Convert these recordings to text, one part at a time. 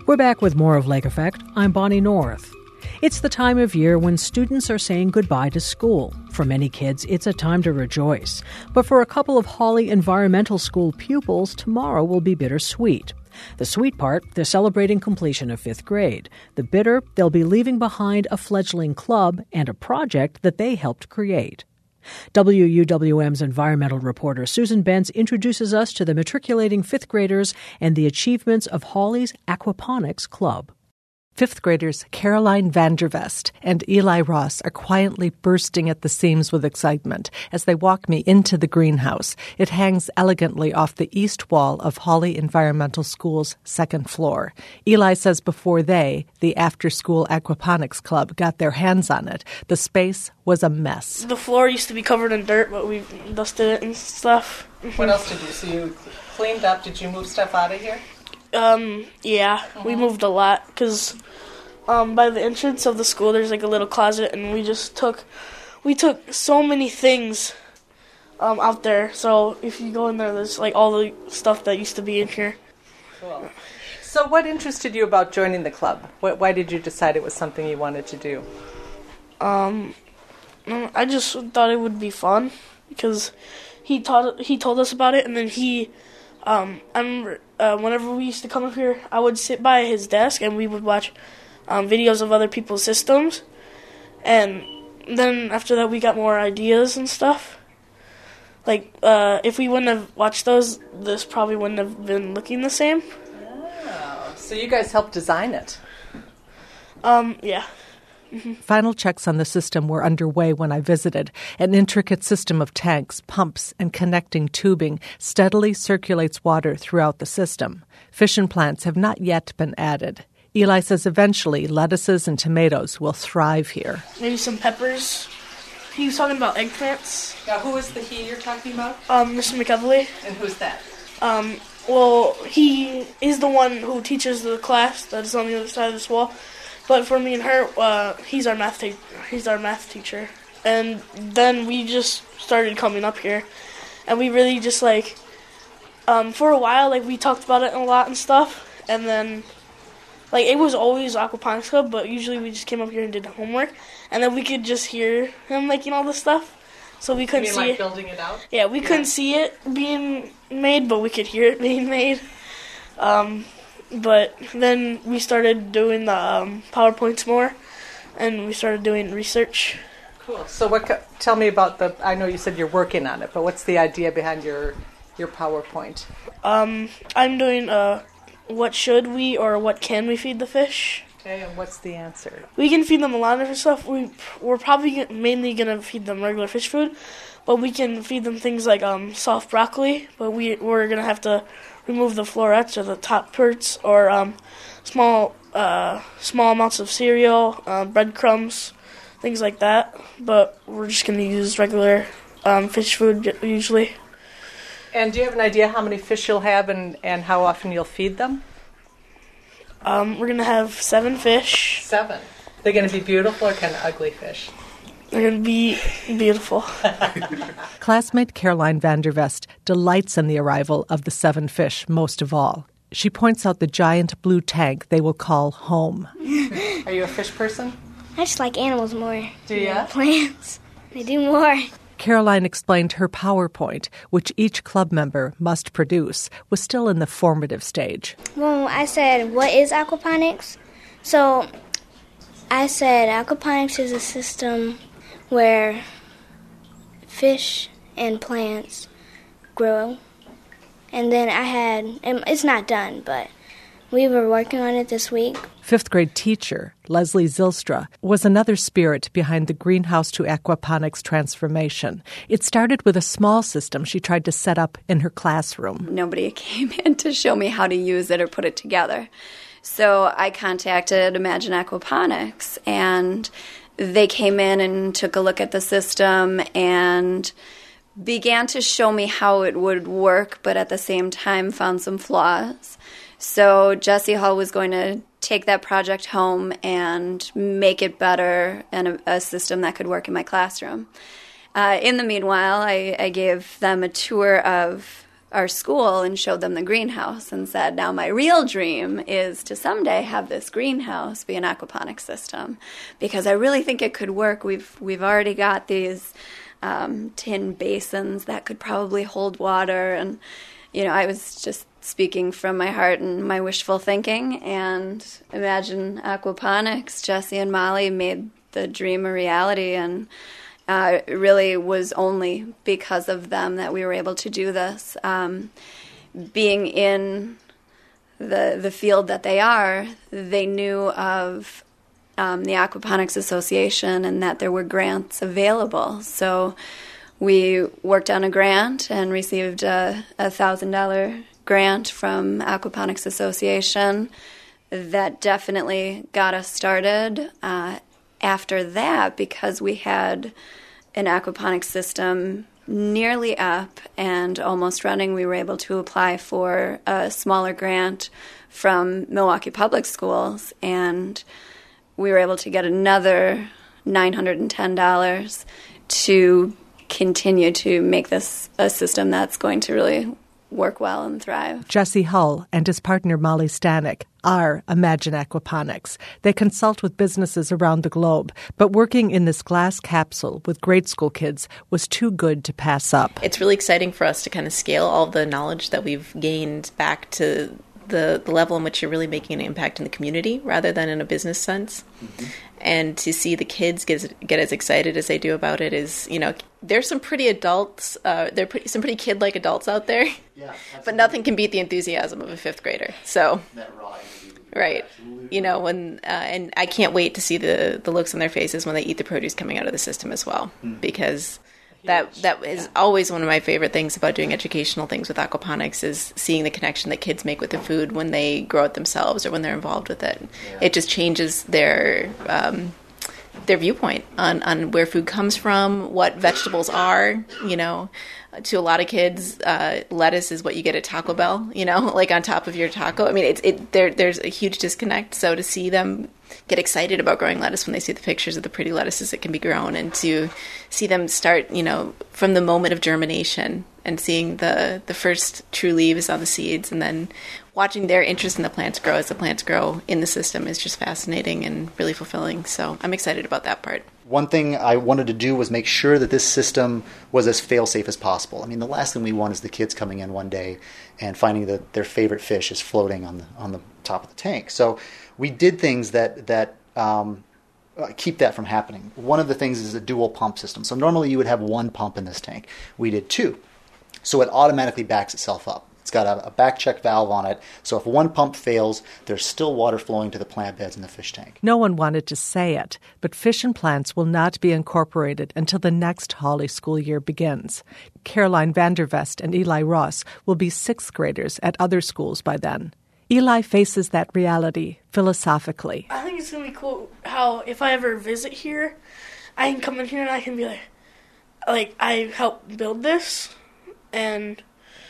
We're back with more of Lake Effect. I'm Bonnie North. It's the time of year when students are saying goodbye to school. For many kids, it's a time to rejoice. But for a couple of Hawley Environmental School pupils, tomorrow will be bittersweet. The sweet part, they're celebrating completion of 5th grade. The bitter, they'll be leaving behind a fledgling club and a project that they helped create. WUWM's environmental reporter Susan Bentz introduces us to the matriculating 5th graders and the achievements of Hawley's Aquaponics Club. 5th graders Caroline Vandervest and Eli Ross are quietly bursting at the seams with excitement as they walk me into the greenhouse. It hangs elegantly off the east wall of Hawley Environmental School's 2nd floor. Eli says before the after-school aquaponics club, got their hands on it, the space was a mess. The floor used to be covered in dirt, but we dusted it and stuff. What else did you do? So you cleaned up. Did you move stuff out of here? Yeah, we moved a lot because by the entrance of the school there's like a little closet, and we took so many things out there. So if you go in there, there's like all the stuff that used to be in here. Cool. So what interested you about joining the club? Why did you decide it was something you wanted to do? I just thought it would be fun because he told us about it, and then I remember whenever we used to come up here, I would sit by his desk and we would watch videos of other people's systems. And then after that, we got more ideas and stuff. Like, if we wouldn't have watched those, this probably wouldn't have been looking the same. Oh, so you guys helped design it? Yeah. Mm-hmm. Final checks on the system were underway when I visited. An intricate system of tanks, pumps, and connecting tubing steadily circulates water throughout the system. Fish and plants have not yet been added. Eli says eventually lettuces and tomatoes will thrive here. Maybe some peppers. He was talking about eggplants. Now, who is the he you're talking about? Mr. McEvely. And who's that? Well, he is the one who teaches the class that is on the other side of this wall. But for me and her, he's our math teacher. And then we just started coming up here, and we really just for a while, we talked about it a lot and stuff. And then, it was always Aquaponics Club, but usually we just came up here and did homework, and then we could just hear him making all this stuff. So we couldn't see it. Building it out? Yeah, we couldn't see it being made, but we could hear it being made. But then we started doing the PowerPoints more, and we started doing research. Cool. So tell me about I know you said you're working on it, but what's the idea behind your PowerPoint? I'm doing what should we or what can we feed the fish? Okay, and what's the answer? We can feed them a lot of different stuff. We're probably mainly going to feed them regular fish food, but we can feed them things like soft broccoli, but we're going to have to remove the florets or the top parts, or small amounts of cereal, breadcrumbs, things like that. But we're just going to use regular fish food usually. And do you have an idea how many fish you'll have and how often you'll feed them? We're going to have 7 fish. 7? They're going to be beautiful or kind of ugly fish? They're going to be beautiful. Classmate Caroline Vandervest delights in the arrival of the 7 fish most of all. She points out the giant blue tank they will call home. Are you a fish person? I just like animals more. Do you? Plants. They do more. Caroline explained her PowerPoint, which each club member must produce, was still in the formative stage. Well, I said, what is aquaponics? So I said aquaponics is a system where fish and plants grow. And then it's not done, but we were working on it this week. 5th grade teacher Leslie Zylstra was another spirit behind the greenhouse to aquaponics transformation. It started with a small system she tried to set up in her classroom. Nobody came in to show me how to use it or put it together. So I contacted Imagine Aquaponics, and they came in and took a look at the system and began to show me how it would work, but at the same time found some flaws. So Jesse Hall was going to take that project home and make it better and a system that could work in my classroom. In the meanwhile, I gave them a tour of our school and showed them the greenhouse and said, now my real dream is to someday have this greenhouse be an aquaponics system, because I really think it could work. We've already got these tin basins that could probably hold water, and I was just speaking from my heart and my wishful thinking, and Imagine Aquaponics, Jesse and Molly made the dream a reality, and it really was only because of them that we were able to do this. Being in the field that they are, they knew of the Aquaponics Association and that there were grants available. So we worked on a grant and received a $1,000 grant from Aquaponics Association. That definitely got us started. After that, because we had an aquaponics system nearly up and almost running, we were able to apply for a smaller grant from Milwaukee Public Schools, and we were able to get another $910 to continue to make this a system that's going to really work well and thrive. Jesse Hull and his partner Molly Stanek are Imagine Aquaponics. They consult with businesses around the globe, but working in this glass capsule with grade school kids was too good to pass up. It's really exciting for us to kind of scale all the knowledge that we've gained back to the level in which you're really making an impact in the community rather than in a business sense. Mm-hmm. And to see the kids get as excited as they do about it is, there's some pretty adults, some pretty kid-like adults out there, yeah, but nothing can beat the enthusiasm of a fifth grader. So, right, when and I can't wait to see the looks on their faces when they eat the produce coming out of the system as well, because that is always one of my favorite things about doing educational things with aquaponics is seeing the connection that kids make with the food when they grow it themselves or when they're involved with it. Yeah. It just changes their viewpoint on where food comes from, what vegetables are. To a lot of kids, lettuce is what you get at Taco Bell, like on top of your taco. I mean, there's a huge disconnect. So to see them get excited about growing lettuce when they see the pictures of the pretty lettuces that can be grown, and to see them start, from the moment of germination and seeing the first true leaves on the seeds, and then watching their interest in the plants grow as the plants grow in the system is just fascinating and really fulfilling. So I'm excited about that part. One thing I wanted to do was make sure that this system was as fail-safe as possible. I mean, the last thing we want is the kids coming in one day and finding that their favorite fish is floating on the top of the tank. So we did things that keep that from happening. One of the things is a dual pump system. So normally you would have one pump in this tank. We did two. So it automatically backs itself up. It's got a back check valve on it, so if one pump fails, there's still water flowing to the plant beds in the fish tank. No one wanted to say it, but fish and plants will not be incorporated until the next Hawley school year begins. Caroline Vandervest and Eli Ross will be sixth graders at other schools by then. Eli faces that reality philosophically. I think it's going to be cool how if I ever visit here, I can come in here and I can be like I helped build this, and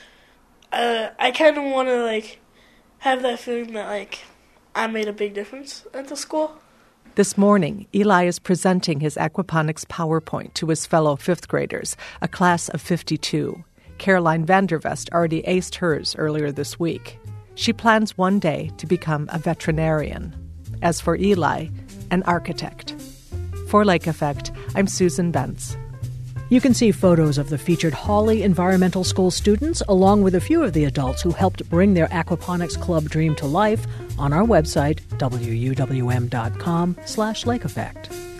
I kind of want to have that feeling that I made a big difference at the school. This morning, Eli is presenting his aquaponics PowerPoint to his fellow fifth graders, a class of 52. Caroline Vandervest already aced hers earlier this week. She plans one day to become a veterinarian. As for Eli, an architect. For Lake Effect, I'm Susan Bentz. You can see photos of the featured Hawley Environmental School students, along with a few of the adults who helped bring their aquaponics club dream to life, on our website, wuwm.com/lakeeffect.